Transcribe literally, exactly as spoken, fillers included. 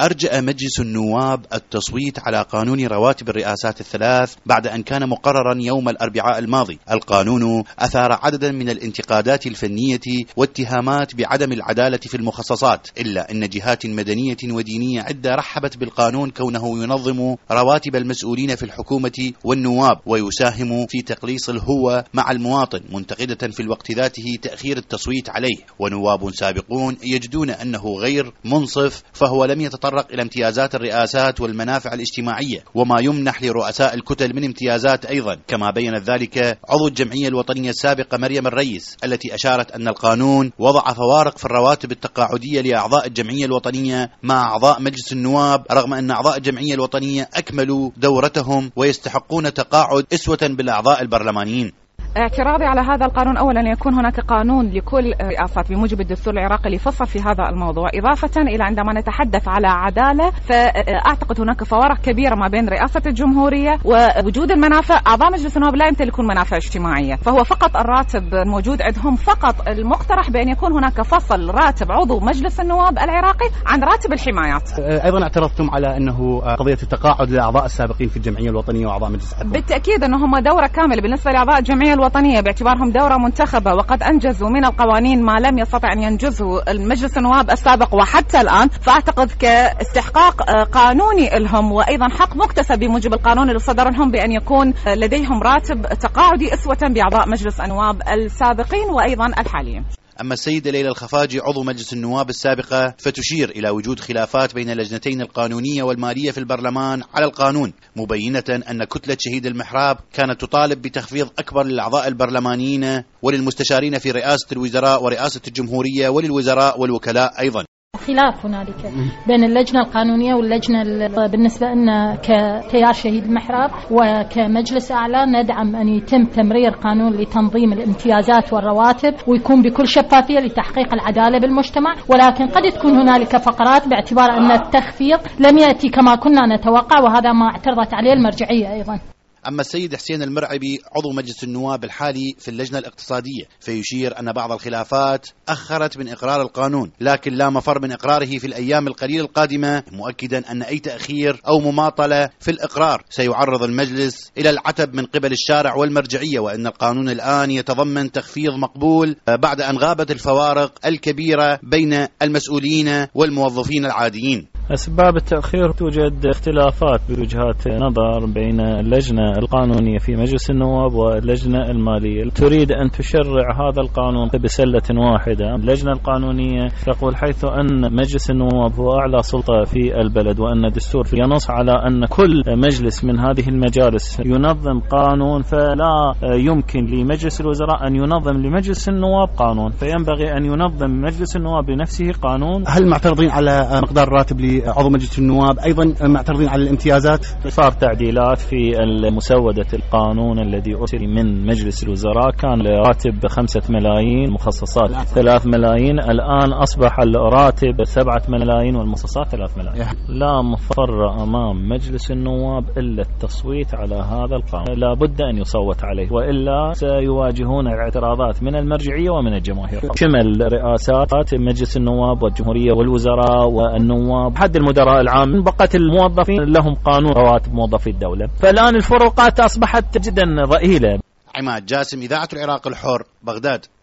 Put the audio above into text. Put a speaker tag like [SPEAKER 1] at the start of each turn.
[SPEAKER 1] أرجأ مجلس النواب التصويت على قانون رواتب الرئاسات الثلاث بعد أن كان مقررا يوم الأربعاء الماضي. القانون أثار عددا من الانتقادات الفنية واتهامات بعدم العدالة في المخصصات، إلا أن جهات مدنية ودينية عدة رحبت بالقانون كونه ينظم رواتب المسؤولين في الحكومة والنواب ويساهم في تقليص الهوة مع المواطن، منتقدة في الوقت ذاته تأخير التصويت عليه. ونواب سابقون يجدون أنه غير منصف، فهو لم يتطرق إلى امتيازات الرئاسات والمنافع الاجتماعية وما يمنح لرؤساء الكتل من امتيازات أيضا، كما بينت ذلك عضو الجمعية الوطنية السابقة مريم الرئيس، التي أشارت أن القانون وضع فوارق في الرواتب التقاعدية لأعضاء الجمعية الوطنية مع أعضاء مجلس النواب، رغم أن أعضاء الجمعية الوطنية أكملوا دورتهم ويستحقون تقاعد أسوة بالأعضاء البرلمانيين.
[SPEAKER 2] اعتراضي على هذا القانون أولا يكون هناك قانون لكل رئاسات بموجب الدستور العراقي اللي فصل في هذا الموضوع، إضافة إلى عندما نتحدث على عدالة فأعتقد هناك فوارق كبيرة ما بين رئاسة الجمهورية ووجود المنافع. أعضاء مجلس النواب لا يمتلكون منافع اجتماعية، فهو فقط الراتب الموجود عندهم. فقط المقترح بأن يكون هناك فصل راتب عضو مجلس النواب العراقي عن راتب الحمايات.
[SPEAKER 3] أيضا اعترضتم على أنه قضية التقاعد لأعضاء السابقين في الجمعية الوطنية وأعضاء مجلس الحكومة.
[SPEAKER 2] بالتأكيد أنهم دورة كاملة بالنسبة لأعضاء الجمعية الوطنية باعتبارهم دورة منتخبة، وقد أنجزوا من القوانين ما لم يستطع أن ينجزه المجلس النواب السابق وحتى الآن. فأعتقد كاستحقاق قانوني لهم وأيضا حق مكتسب بموجب القانون اللي صدر لهم بأن يكون لديهم راتب تقاعدي أسوة بأعضاء مجلس النواب السابقين وأيضا الحاليين.
[SPEAKER 1] أما السيدة ليلى الخفاجي عضو مجلس النواب السابقة فتشير إلى وجود خلافات بين اللجنتين القانونية والمالية في البرلمان على القانون، مبينة أن كتلة شهيد المحراب كانت تطالب بتخفيض أكبر للأعضاء البرلمانيين وللمستشارين في رئاسة الوزراء ورئاسة الجمهورية وللوزراء والوكلاء أيضا.
[SPEAKER 4] خلاف هنالك بين اللجنة القانونية واللجنة بالنسبة لنا كتيار شهيد المحراب وكمجلس أعلى ندعم أن يتم تمرير قانون لتنظيم الامتيازات والرواتب ويكون بكل شفافية لتحقيق العدالة بالمجتمع، ولكن قد تكون هنالك فقرات باعتبار أن التخفيض لم يأتي كما كنا نتوقع، وهذا ما اعترضت عليه المرجعية أيضا.
[SPEAKER 1] أما السيد حسين المرعبي عضو مجلس النواب الحالي في اللجنة الاقتصادية فيشير أن بعض الخلافات أخرت من إقرار القانون، لكن لا مفر من إقراره في الأيام القليلة القادمة، مؤكدا أن أي تأخير أو مماطلة في الإقرار سيعرض المجلس إلى العتب من قبل الشارع والمرجعية، وأن القانون الآن يتضمن تخفيض مقبول بعد أن غابت الفوارق الكبيرة بين المسؤولين والموظفين العاديين.
[SPEAKER 5] أسباب التأخير: توجد اختلافات بوجهات نظر بين اللجنة القانونية في مجلس النواب واللجنة المالية، تريد أن تشرع هذا القانون بسلة واحدة. اللجنة القانونية تقول حيث أن مجلس النواب هو أعلى سلطة في البلد وأن الدستور ينص على أن كل مجلس من هذه المجالس ينظم قانون، فلا يمكن لمجلس الوزراء أن ينظم لمجلس النواب قانون، فينبغي أن ينظم مجلس النواب بنفسه قانون.
[SPEAKER 3] هل معترضين على مقدار راتب عضو مجلس النواب؟ أيضا معترضين على الامتيازات؟
[SPEAKER 5] صار تعديلات في مسودة القانون الذي أرسل من مجلس الوزراء، كان راتب خمسة ملايين، مخصصات ثلاث ملايين، الآن أصبح الراتب سبعة ملايين والمخصصات ثلاث ملايين. لا مفر أمام مجلس النواب إلا التصويت على هذا القانون، لا بد أن يصوت عليه وإلا سيواجهون الاعتراضات من المرجعية ومن الجماهير. شمل رئاسات مجلس النواب والجمهورية والوزراء والنواب حد المدراء العام، بقت الموظفين لهم قانون رواتب موظفي الدولة، فالآن الفروقات أصبحت جدا ضئيلة.
[SPEAKER 1] عماد جاسم، إذاعة العراق الحر، بغداد.